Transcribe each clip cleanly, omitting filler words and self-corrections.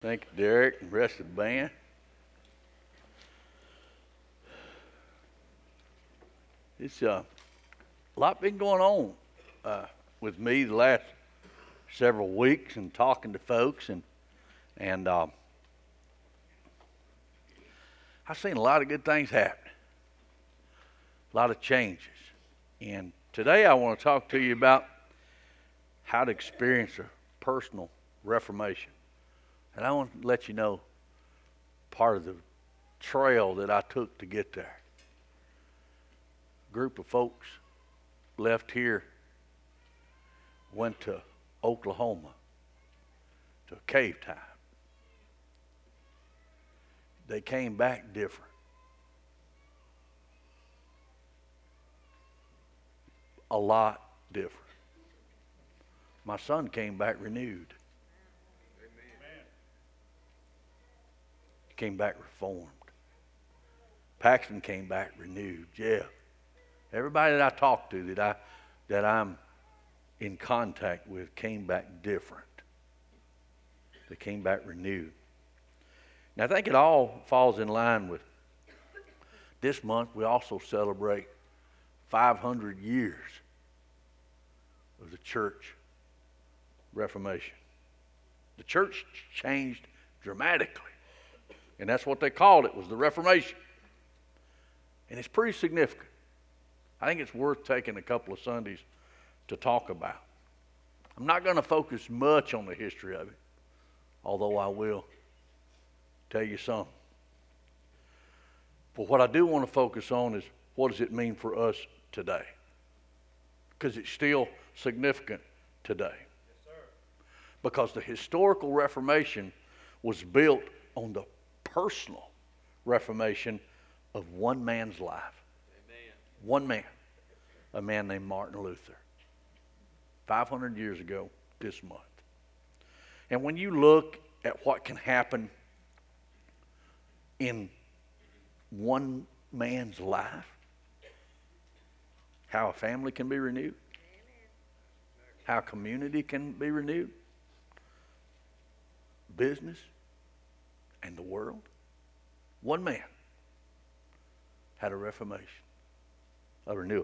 Thank you, Derek, and the rest of the band. It's a lot been going on with me the last several weeks and talking to folks, and I've seen a lot of good things happen, a lot of changes. And today I want to talk to you about how to experience a personal reformation. And I want to let you know part of the trail that I took to get there. A group of folks left here, went to Oklahoma to cave time. They came back different. A lot different. My son came back renewed. Came back reformed. Paxton came back renewed. Jeff. Everybody that I talked to that I'm in contact with came back different. They came back renewed. Now I think it all falls in line with this month. We also celebrate 500 years of the church Reformation. The church changed dramatically. And that's what they called it, was the Reformation. And it's pretty significant. I think it's worth taking a couple of Sundays to talk about. I'm not going to focus much on the history of it, although I will tell you some. But what I do want to focus on is what does it mean for us today? Because it's still significant today. Yes, sir. Because the historical Reformation was built on the personal reformation of one man's life. Amen. One man, a man named Martin Luther, 500 years ago this month. And when you look at what can happen in one man's life, how a family can be renewed, how a community can be renewed, business, and the world, one man had a reformation, a renewal.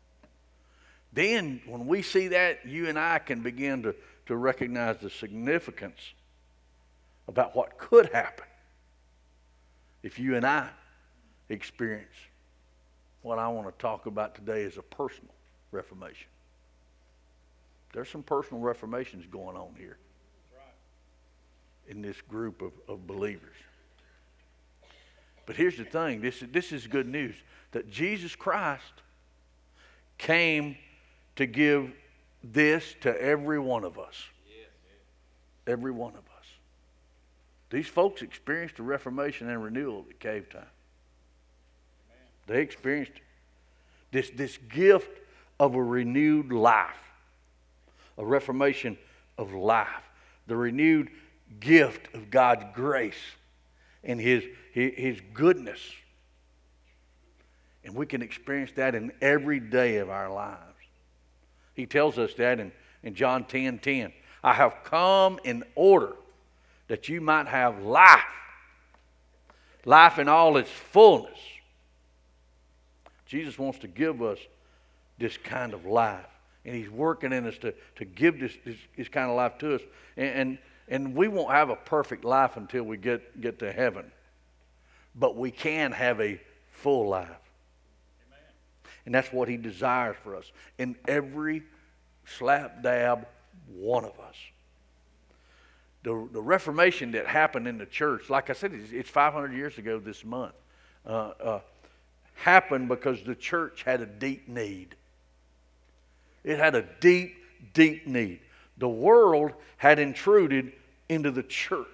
Then when we see that, you and I can begin to recognize the significance about what could happen if you and I experience what I want to talk about today as a personal reformation. There's some personal reformations going on here in this group of believers. But here's the thing, this is good news, that Jesus Christ came to give this to every one of us. Yes. Every one of us. These folks experienced a reformation and renewal at cave time. Amen. They experienced this gift of a renewed life, a reformation of life, the renewed gift of God's grace and His goodness. And we can experience that in every day of our lives. He tells us that in John 10:10. I have come in order that you might have life. Life in all its fullness. Jesus wants to give us this kind of life. And He's working in us to give this kind of life to us. And we won't have a perfect life until we get to heaven. But we can have a full life. Amen. And that's what He desires for us. In every slap dab one of us. The Reformation that happened in the church, like I said, it's 500 years ago this month, happened because the church had a deep need. It had a deep, deep need. The world had intruded into the church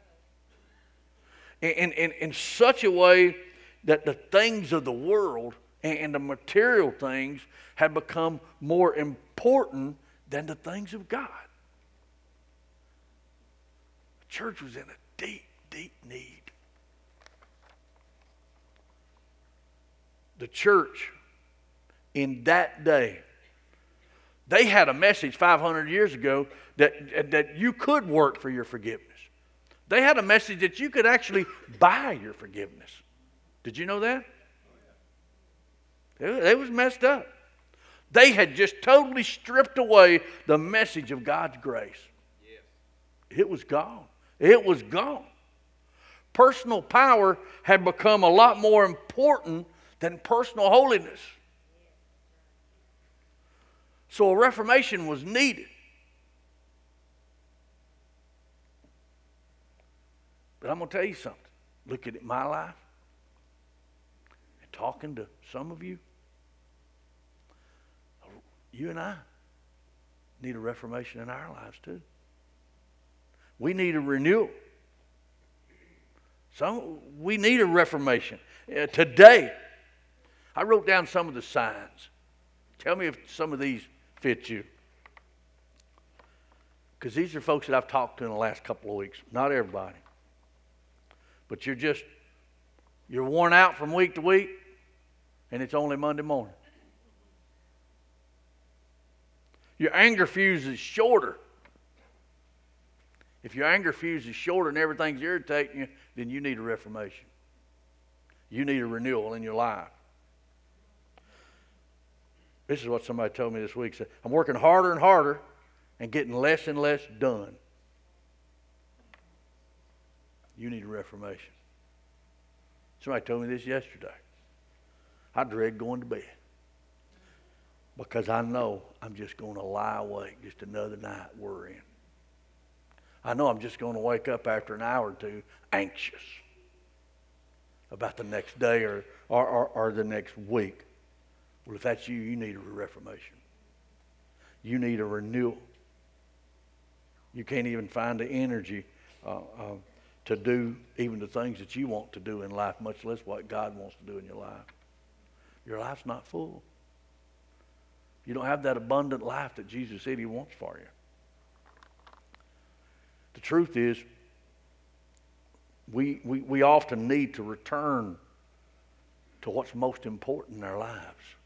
in such a way that the things of the world and the material things had become more important than the things of God. The church was in a deep, deep need. The church in that day, they had a message 500 years ago that you could work for your forgiveness. They had a message that you could actually buy your forgiveness. Did you know that? It was messed up. They had just totally stripped away the message of God's grace. Yes. It was gone. It was gone. Personal power had become a lot more important than personal holiness. So a reformation was needed. But I'm going to tell you something. Looking at my life and talking to some of you, you and I need a reformation in our lives too. We need a renewal. We need a reformation. Today, I wrote down some of the signs. Tell me if some of these fit you. Because these are folks that I've talked to in the last couple of weeks. Not everybody. But you're worn out from week to week, and it's only Monday morning. Your anger fuse is shorter. If your anger fuse is shorter and everything's irritating you, then you need a reformation. You need a renewal in your life. This is what somebody told me this week. Said, I'm working harder and harder and getting less and less done. You need a reformation. Somebody told me this yesterday. I dread going to bed because I know I'm just going to lie awake just another night worrying. I know I'm just going to wake up after an hour or two anxious about the next day or the next week. Well, if that's you, you need a reformation. You need a renewal. You can't even find the energy to do even the things that you want to do in life, much less what God wants to do in your life. Your life's not full. You don't have that abundant life that Jesus said He wants for you. The truth is, we often need to return to what's most important in our lives.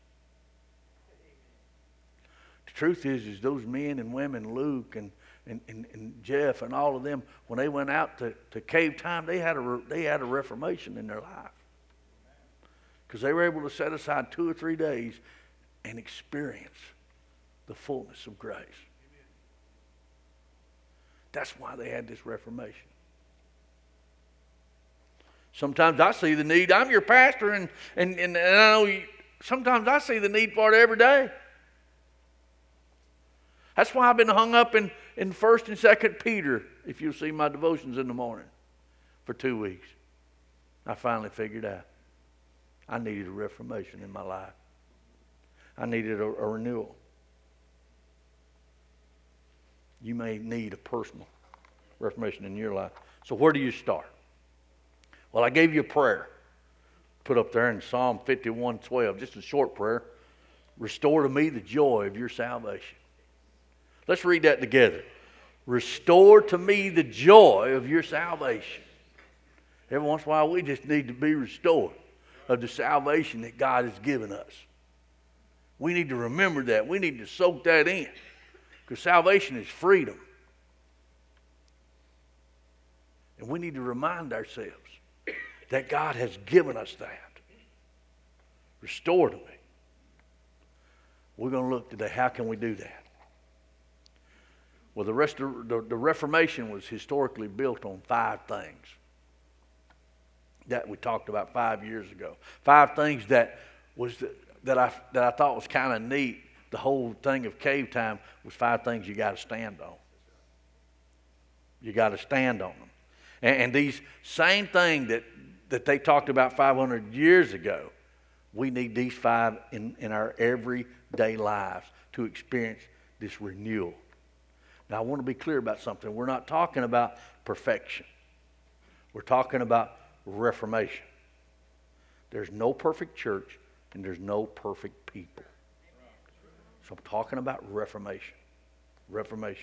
The truth is those men and women, Luke and Jeff and all of them, when they went out to cave time, they had a reformation in their life. Because they were able to set aside 2 or 3 days and experience the fullness of grace. That's why they had this reformation. Sometimes I see the need. I'm your pastor, and I know sometimes I see the need for it every day. That's why I've been hung up in 1st and 2nd Peter, if you'll see my devotions in the morning, for 2 weeks. I finally figured out I needed a reformation in my life. I needed a renewal. You may need a personal reformation in your life. So where do you start? Well, I gave you a prayer. Put up there in Psalm 51:12, just a short prayer. Restore to me the joy of your salvation. Let's read that together. Restore to me the joy of your salvation. Every once in a while, we just need to be restored of the salvation that God has given us. We need to remember that. We need to soak that in. Because salvation is freedom. And we need to remind ourselves that God has given us that. Restore to me. We're going to look today, how can we do that? Well, the Reformation was historically built on 5 things that we talked about 5 years ago. 5 things that I thought was kind of neat. The whole thing of cave time was 5 things you got to stand on. You got to stand on them. And these same things that they talked about 500 years ago, we need these 5 in our everyday lives to experience this renewal. Now, I want to be clear about something. We're not talking about perfection. We're talking about reformation. There's no perfect church and there's no perfect people. So I'm talking about reformation. Reformation.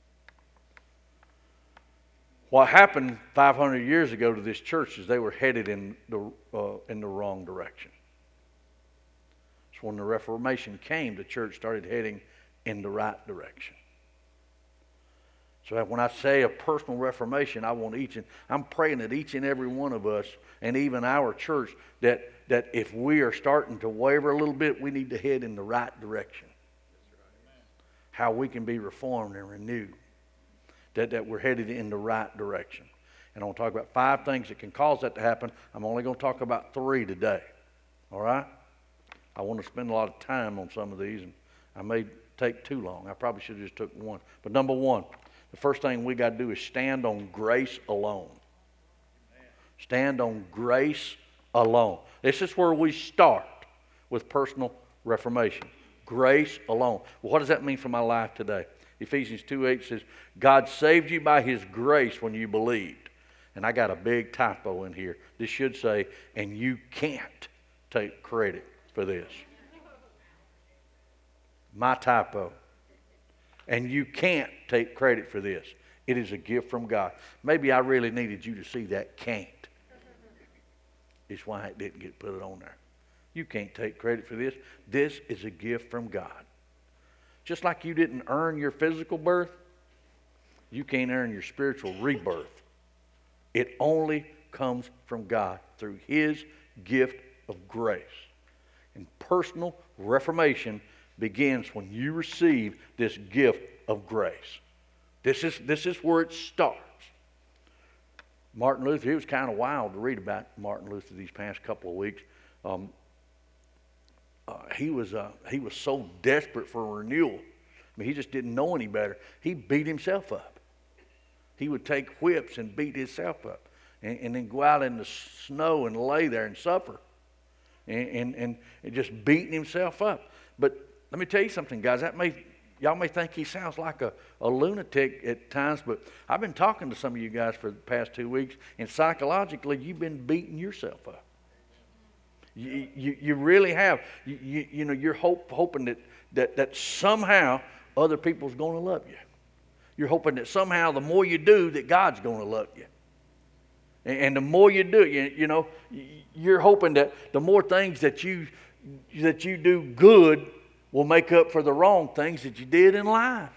What happened 500 years ago to this church is they were headed in the wrong direction. So when the Reformation came, the church started heading in the right direction. So that when I say a personal reformation, I'm praying that each and every one of us, and even our church, that if we are starting to waver a little bit, we need to head in the right direction. How we can be reformed and renewed. That we're headed in the right direction. And I want to talk about 5 things that can cause that to happen. I'm only going to talk about 3 today. All right? I want to spend a lot of time on some of these, and I may take too long. I probably should have just took 1. But number 1, the first thing we got to do is stand on grace alone. Stand on grace alone. This is where we start with personal reformation. Grace alone. Well, what does that mean for my life today? Ephesians 2:8 says, God saved you by His grace when you believed. And I got a big typo in here. This should say, and you can't take credit for this. My typo. And you can't take credit for this. It is a gift from God. Maybe I really needed you to see that can't. It's why it didn't get put on there. You can't take credit for this. This is a gift from God. Just like you didn't earn your physical birth, you can't earn your spiritual rebirth. It only comes from God through His gift of grace. And personal reformation begins when you receive this gift of grace. This is where it starts. Martin Luther, it was kind of wild to read about Martin Luther these past couple of weeks. He was so desperate for renewal. I mean, he just didn't know any better. He beat himself up. He would take whips and beat himself up, and then go out in the snow and lay there and suffer, and just beating himself up. But let me tell you something, guys. Y'all may think he sounds like a lunatic at times, but I've been talking to some of you guys for the past 2 weeks, and psychologically, you've been beating yourself up. You really have. You know, you're hoping that somehow other people's going to love you. You're hoping that somehow the more you do, that God's going to love you. And the more you do, you know, you're hoping that the more things that you do good will make up for the wrong things that you did in life.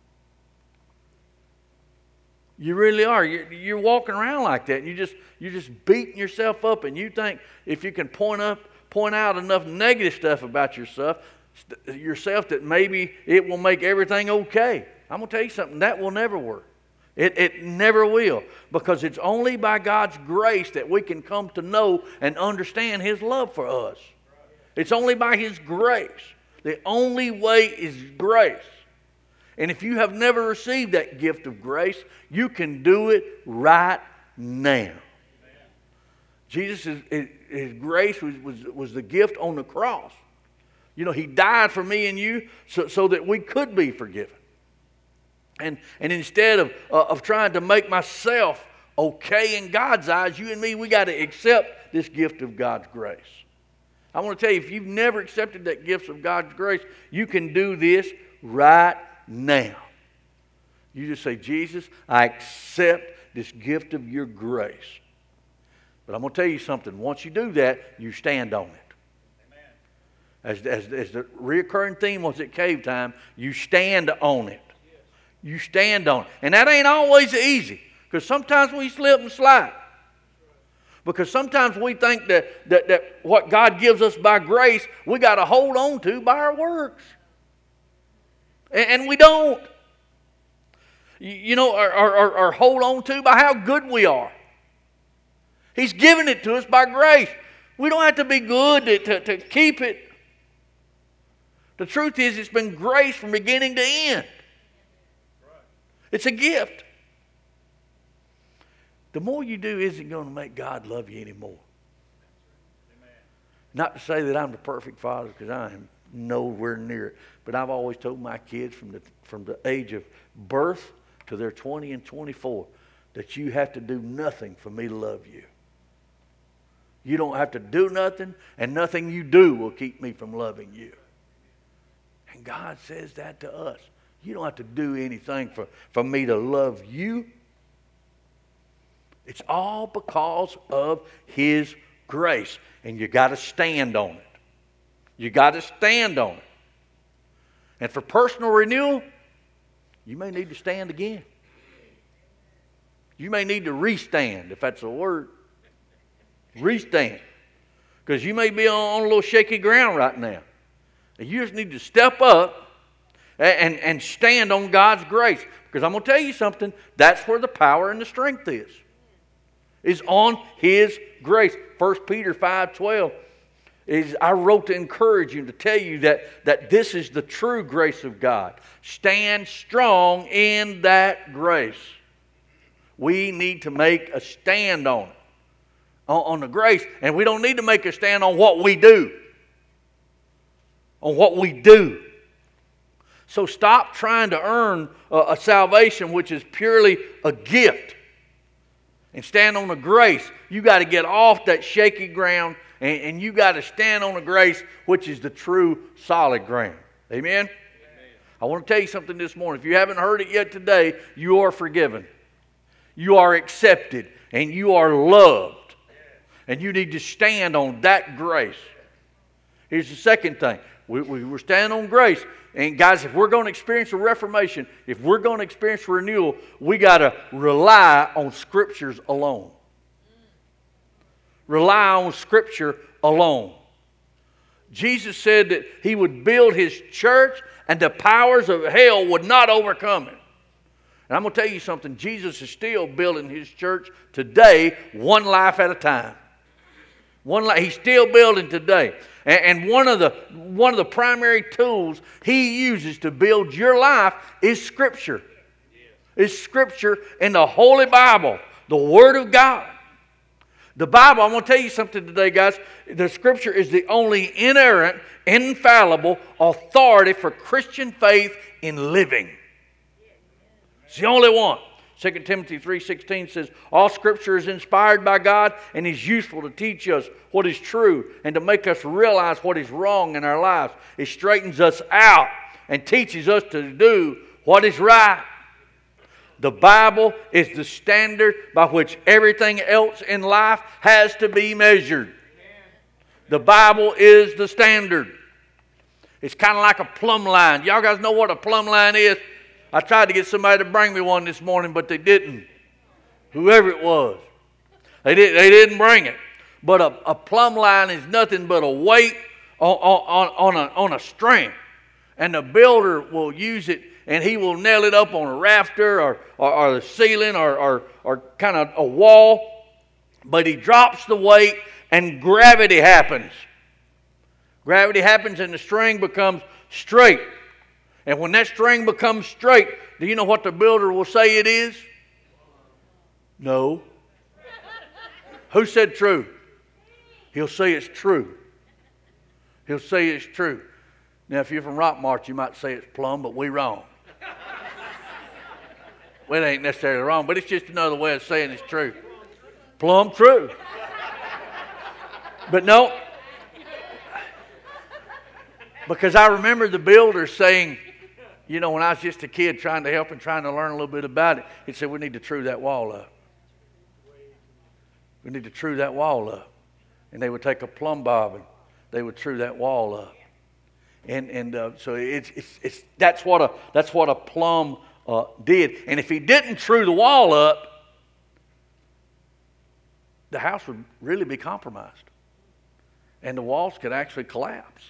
You really are. You're walking around like that. And you're just beating yourself up, and you think if you can point out enough negative stuff about yourself that maybe it will make everything okay. I'm going to tell you something. That will never work. It never will, because it's only by God's grace that we can come to know and understand His love for us. It's only by His grace. The only way is grace. And if you have never received that gift of grace, you can do it right now. Jesus, His grace was the gift on the cross. You know, He died for me and you so that we could be forgiven. And instead of trying to make myself okay in God's eyes, you and me, we got to accept this gift of God's grace. I want to tell you, if you've never accepted that gift of God's grace, you can do this right now. You just say, Jesus, I accept this gift of your grace. But I'm going to tell you something. Once you do that, you stand on it. As the reoccurring theme was at Cave Time, you stand on it. You stand on it. And that ain't always easy, because sometimes we slip and slide. Because sometimes we think that what God gives us by grace, we got to hold on to by our works. And we don't. You know, or hold on to by how good we are. He's given it to us by grace. We don't have to be good to keep it. The truth is, it's been grace from beginning to end. It's a gift. The more you do isn't going to make God love you anymore. Amen. Not to say that I'm the perfect father, because I am nowhere near it. But I've always told my kids from the age of birth to their 20 and 24 that you have to do nothing for me to love you. You don't have to do nothing, and nothing you do will keep me from loving you. And God says that to us. You don't have to do anything for me to love you. It's all because of His grace. And you got to stand on it. You got to stand on it. And for personal renewal, you may need to stand again. You may need to restand, if that's a word. Restand. Because you may be on a little shaky ground right now. And you just need to step up and stand on God's grace. Because I'm going to tell you something. That's where the power and the strength is on His grace. 1 Peter 5:12 is, I wrote to encourage you, to tell you that this is the true grace of God. Stand strong in that grace. We need to make a stand on it. On the grace. And we don't need to make a stand on what we do. On what we do. So stop trying to earn a salvation which is purely a gift. And stand on the grace. You got to get off that shaky ground and you got to stand on the grace which is the true solid ground. Amen? I want to tell you something this morning. If you haven't heard it yet today, you are forgiven. You are accepted. And you are loved. And you need to stand on that grace. Here's the second thing. We're standing on grace. And guys, if we're going to experience a reformation, if we're going to experience renewal, we got to rely on Scriptures alone. Rely on Scripture alone. Jesus said that He would build His church and the powers of hell would not overcome it. And I'm going to tell you something. Jesus is still building His church today, one life at a time. He's still building today. And one of the primary tools He uses to build your life is Scripture. It's Scripture in the Holy Bible, the Word of God. The Bible, I'm going to tell you something today, guys. The Scripture is the only inerrant, infallible authority for Christian faith in living. It's the only one. 2 Timothy 3:16 says, all Scripture is inspired by God and is useful to teach us what is true and to make us realize what is wrong in our lives. It straightens us out and teaches us to do what is right. The Bible is the standard by which everything else in life has to be measured. The Bible is the standard. It's kind of like a plumb line. Y'all guys know what a plumb line is? I tried to get somebody to bring me one this morning, but they didn't. Whoever it was. They didn't bring it. But a plumb line is nothing but a weight on a string. And the builder will use it, and he will nail it up on a rafter or the ceiling or kind of a wall. But he drops the weight, and gravity happens. Gravity happens, and the string becomes straight. And when that string becomes straight, do you know what the builder will say it is? No. Who said true? He'll say it's true. He'll say it's true. Now, if you're from Rockmart, you might say it's plumb, but we wrong. Well, it ain't necessarily wrong, but it's just another way of saying it's true. Plumb true. But no. Because I remember the builder saying, you know, when I was just a kid trying to help and trying to learn a little bit about it, he said, we need to true that wall up. We need to true that wall up. And they would take a plumb bob and they would true that wall up. And so that's what a plumb did. And if he didn't true the wall up, the house would really be compromised. And the walls could actually collapse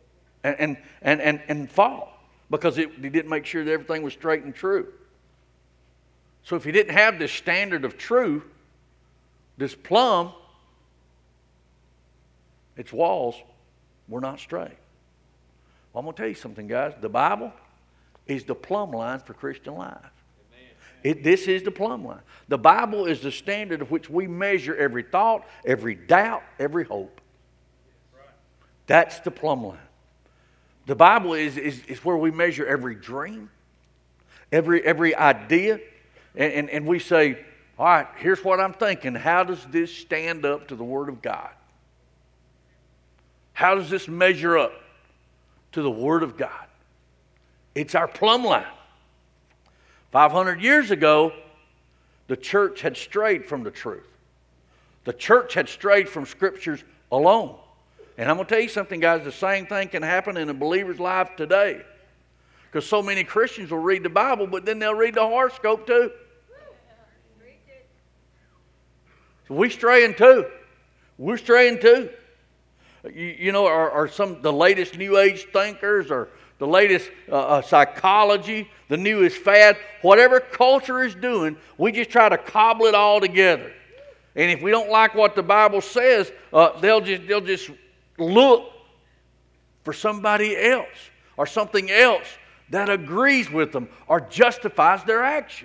and fall. Because he didn't make sure that everything was straight and true. So if he didn't have this standard of true, this plumb, its walls were not straight. Well, I'm going to tell you something, guys. The Bible is the plumb line for Christian life. This is the plumb line. The Bible is the standard of which we measure every thought, every doubt, every hope. That's the plumb line. The Bible is where we measure every dream, every idea, and we say, all right, here's what I'm thinking. How does this stand up to the Word of God? How does this measure up to the Word of God? It's our plumb line. 500 years ago, the church had strayed from the truth. The church had strayed from Scriptures alone. And I'm going to tell you something, guys. The same thing can happen in a believer's life today. Because so many Christians will read the Bible, but then they'll read the horoscope too. So we straying too. We're straying too. You know, are some the latest New Age thinkers or the latest psychology, the newest fad, whatever culture is doing, we just try to cobble it all together. And if we don't like what the Bible says, they'll just look for somebody else or something else that agrees with them or justifies their actions.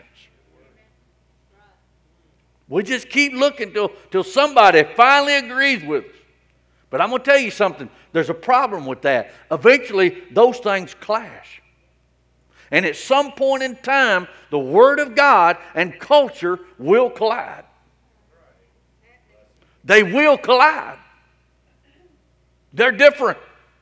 We just keep looking till somebody finally agrees with us. But I'm going to tell you something. There's a problem with that. Eventually, those things clash. And at some point in time, the Word of God and culture will collide. They will collide. They're different.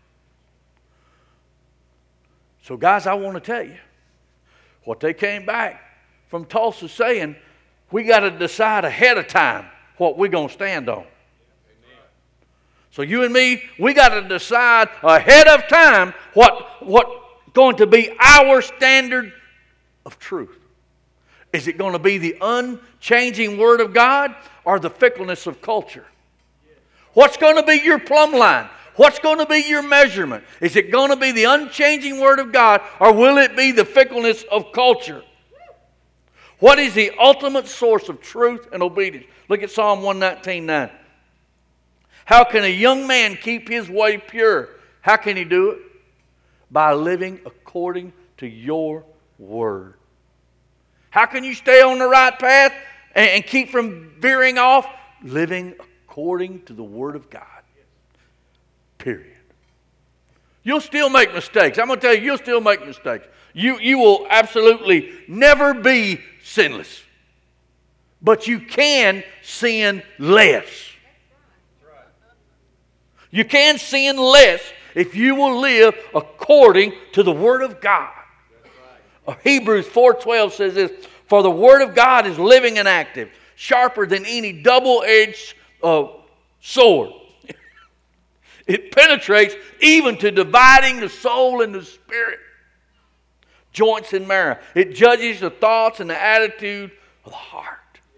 So guys, I want to tell you what they came back from Tulsa saying, we got to decide ahead of time what we're going to stand on. So you and me, we got to decide ahead of time what going to be our standard of truth. Is it going to be the unchanging Word of God or the fickleness of culture? What's going to be your plumb line? What's going to be your measurement? Is it going to be the unchanging Word of God or will it be the fickleness of culture? What is the ultimate source of truth and obedience? Look at Psalm 119:9. How can a young man keep his way pure? How can he do it? By living according to your Word. How can you stay on the right path and keep from veering off? Living according to the Word of God. Period. You'll still make mistakes. I'm going to tell you, you'll still make mistakes. You will absolutely never be sinless. But you can sin less. You can sin less if you will live according to the Word of God. Hebrews 4:12 says this, for the Word of God is living and active, sharper than any double-edged sword. It penetrates even to dividing the soul and the spirit, joints and marrow. It judges the thoughts and the attitude of the heart.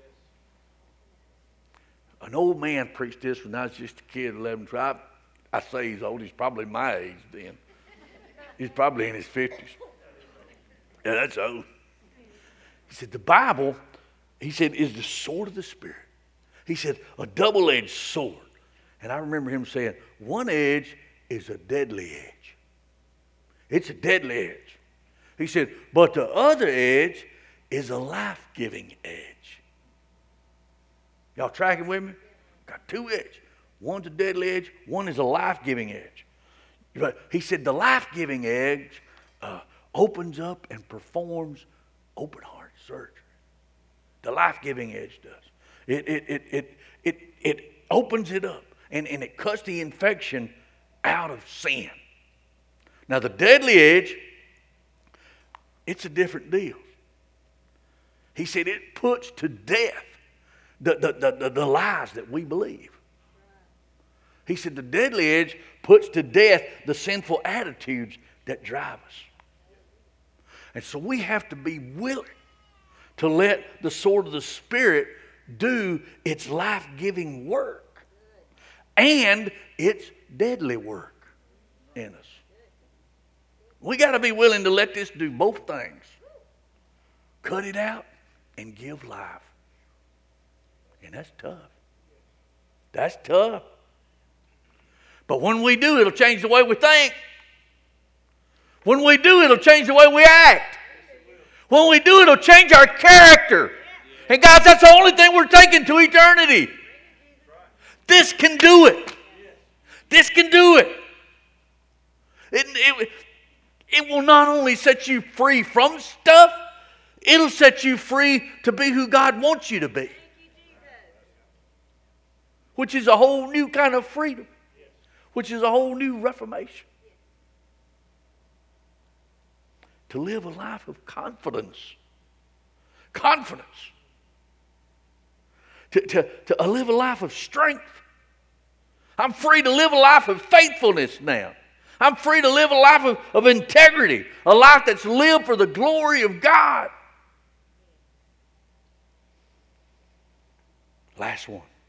An old man preached this when I was just a kid, 11, 12. I say he's old. He's probably my age then. He's probably in his 50s. Yeah, that's old. He said, the Bible, he said, is the sword of the Spirit. He said, a double-edged sword. And I remember him saying, one edge is a deadly edge. It's a deadly edge. He said, but the other edge is a life-giving edge. Y'all tracking with me? Got two edges. One's a deadly edge. One is a life-giving edge. But he said the life-giving edge opens up and performs open-heart surgery. The life-giving edge does. It opens it up and it cuts the infection out of sin. Now the deadly edge, it's a different deal. He said it puts to death the lies that we believe. He said the deadly edge puts to death the sinful attitudes that drive us. And so we have to be willing to let the sword of the Spirit do its life-giving work and its deadly work in us. We got to be willing to let this do both things. Cut it out and give life. And that's tough. That's tough. But when we do, it'll change the way we think. When we do, it'll change the way we act. When we do, it'll change our character. And guys, that's the only thing we're taking to eternity. This can do it. This can do it. It will not only set you free from stuff, it'll set you free to be who God wants you to be. Which is a whole new kind of freedom. Which is a whole new reformation. To live a life of confidence. Confidence. To live a life of strength. I'm free to live a life of faithfulness now. I'm free to live a life of integrity. A life that's lived for the glory of God. Last one.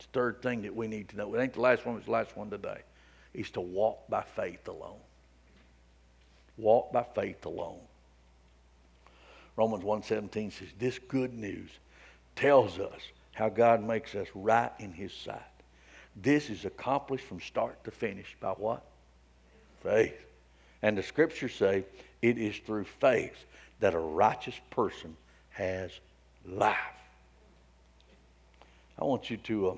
It's the third thing that we need to know. It ain't the last one, it's the last one today. Is to walk by faith alone. Walk by faith alone. Romans 1:17 says, this good news tells us how God makes us right in his sight. This is accomplished from start to finish by what? Faith. And the scriptures say it is through faith that a righteous person has life. I want you to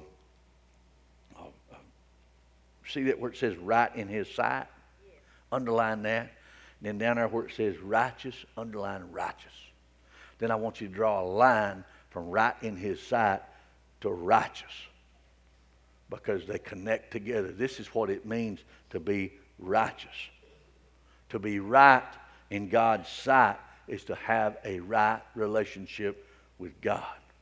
see that where it says right in his sight? Yes. Underline that. Then down there where it says righteous, underline righteous. Then I want you to draw a line from right in his sight to righteous, because they connect together. This is what it means to be righteous. To be right in God's sight is to have a right relationship with God.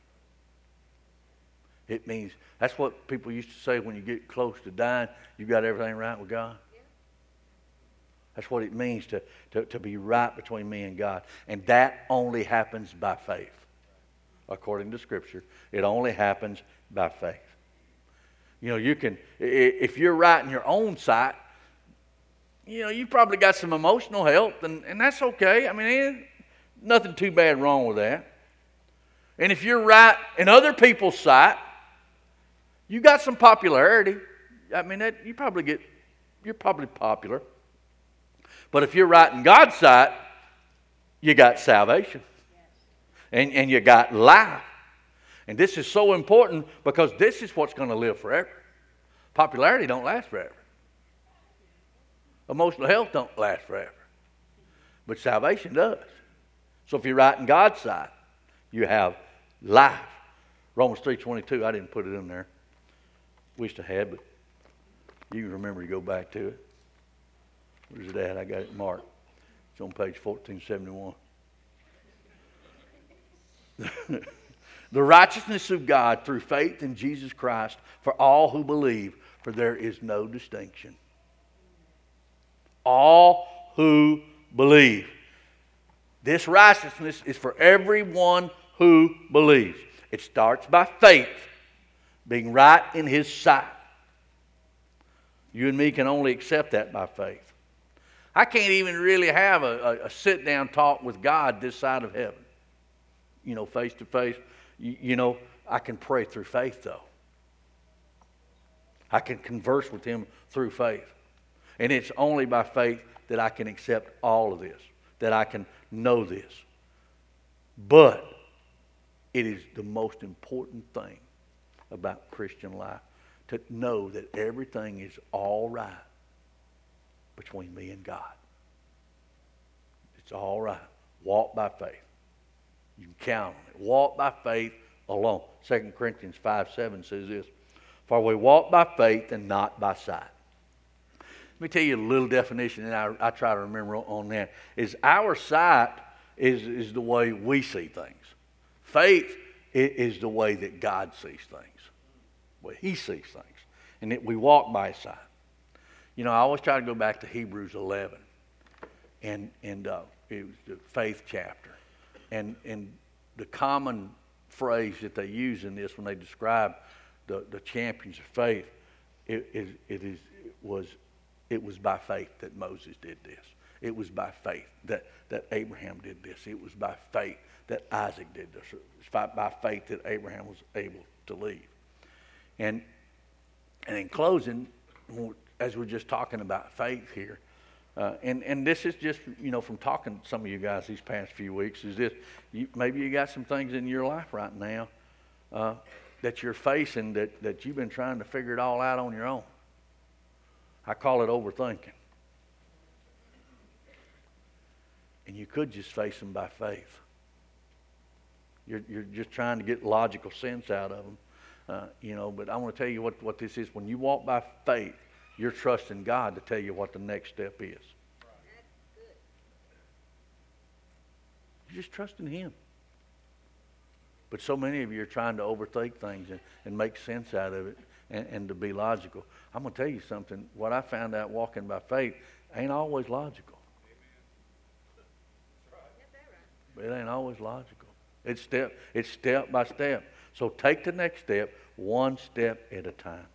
It means, that's what people used to say when you get close to dying, you got everything right with God. That's what it means to be right between me and God. And that only happens by faith. According to Scripture, it only happens by faith. You know, you can, if you're right in your own sight, you know, you probably got some emotional help, and that's okay. I mean, ain't nothing too bad wrong with that. And if you're right in other people's sight, you got some popularity. I mean, you're probably popular. But if you're right in God's sight, you got salvation. And you got life. And this is so important because this is what's going to live forever. Popularity don't last forever. Emotional health don't last forever. But salvation does. So if you're right in God's sight, you have life. Romans 3:22, I didn't put it in there. Wished I had, but you can remember to go back to it. Where's it at? I got it marked. It's on page 1471. The righteousness of God through faith in Jesus Christ for all who believe, for there is no distinction. All who believe. This righteousness is for everyone who believes. It starts by faith, being right in his sight. You and me can only accept that by faith. I can't even really have a sit-down talk with God this side of heaven. You know, face to face. You know, I can pray through faith, though. I can converse with him through faith. And it's only by faith that I can accept all of this, that I can know this. But it is the most important thing about Christian life, to know that everything is all right between me and God. It's all right. Walk by faith. You can count on it. Walk by faith alone. 2 Corinthians 5:7 says this, for we walk by faith and not by sight. Let me tell you a little definition that I try to remember on that. Is our sight is the way we see things. Faith is the way that God sees things. The way he sees things. And that we walk by his sight. You know, I always try to go back to Hebrews 11. And it was the faith chapter. And the common phrase that they use in this when they describe the champions of faith, it was by faith that Moses did this. It was by faith that Abraham did this. It was by faith that Isaac did this. It was by faith that Abraham was able to leave. And in closing, as we're just talking about faith here, and this is just, you know, from talking to some of you guys these past few weeks, is this, maybe you got some things in your life right now that you're facing that you've been trying to figure it all out on your own. I call it overthinking. And you could just face them by faith. You're just trying to get logical sense out of them. You know, but I want to tell you what this is. When you walk by faith, you're trusting God to tell you what the next step is. You're just trusting him. But so many of you are trying to overthink things and make sense out of it and to be logical. I'm going to tell you something. What I found out walking by faith ain't always logical. It ain't always logical. It's step by step. So take the next step. one step at a time.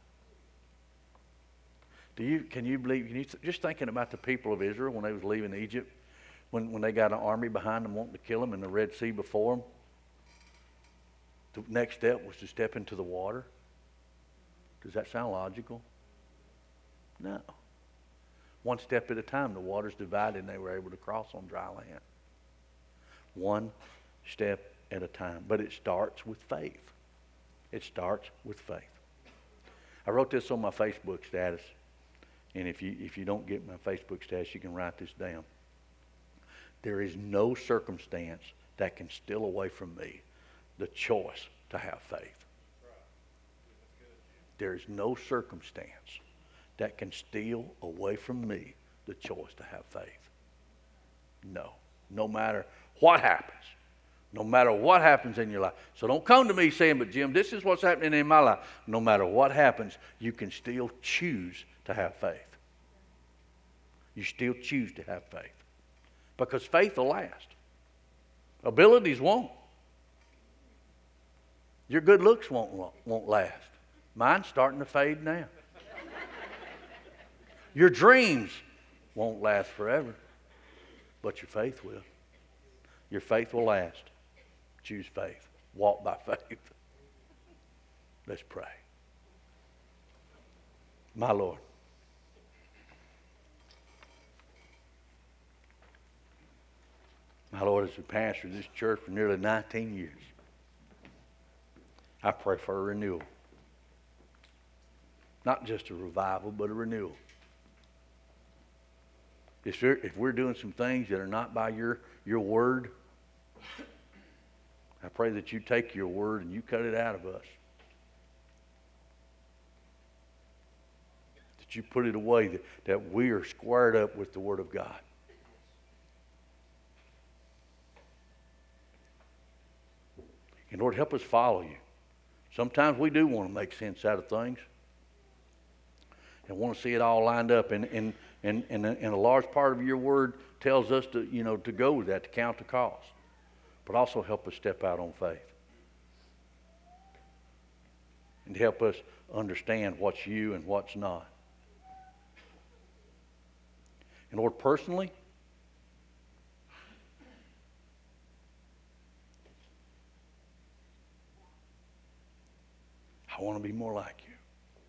Can you believe, just thinking about the people of Israel when they was leaving Egypt, when they got an army behind them wanting to kill them and the Red Sea before them, the next step was to step into the water. Does that sound logical? No. One step at a time, the waters divided and they were able to cross on dry land. One step at a time. But it starts with faith. It starts with faith. I wrote this on my Facebook status. And if you don't get my Facebook status, you can write this down. There is no circumstance that can steal away from me the choice to have faith. There is no circumstance that can steal away from me the choice to have faith. No. No matter what happens. No matter what happens in your life. So don't come to me saying, but Jim, this is what's happening in my life. No matter what happens, you can still choose to have faith. You still choose to have faith. Because faith will last. Abilities won't. Your good looks won't last. Mine's starting to fade now. Your dreams won't last forever. But your faith will. Your faith will last. Choose faith. Walk by faith. Let's pray. My Lord. My Lord, as a pastor of this church for nearly 19 years, I pray for a renewal. Not just a revival, but a renewal. If we're doing some things that are not by your word, I pray that you take your word and you cut it out of us. That you put it away, that we are squared up with the Word of God. And Lord, help us follow you. Sometimes we do want to make sense out of things and want to see it all lined up. And a large part of your word tells us to go with that, to count the cost. But also help us step out on faith. And help us understand what's you and what's not. And Lord, personally, I want to be more like you.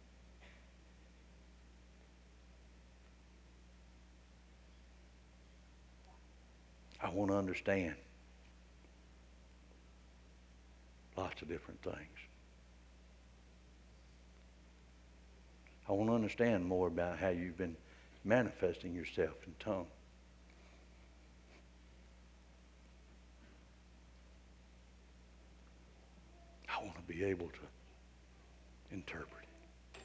I want to understand lots of different things. I want to understand more about how you've been manifesting yourself in tongue. I want to be able to interpret it.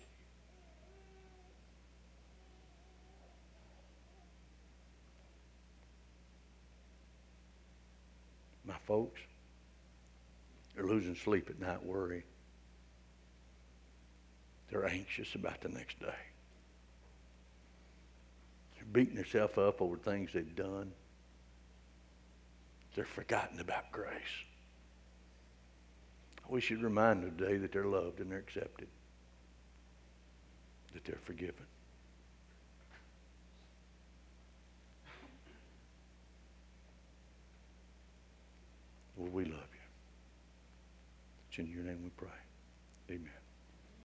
My folks, they're losing sleep at night worrying. They're anxious about the next day. They're beating themselves up over things they've done. They're forgotten about grace. We should remind them today that they're loved and they're accepted. That they're forgiven. Lord, we love you. It's in your name we pray. Amen.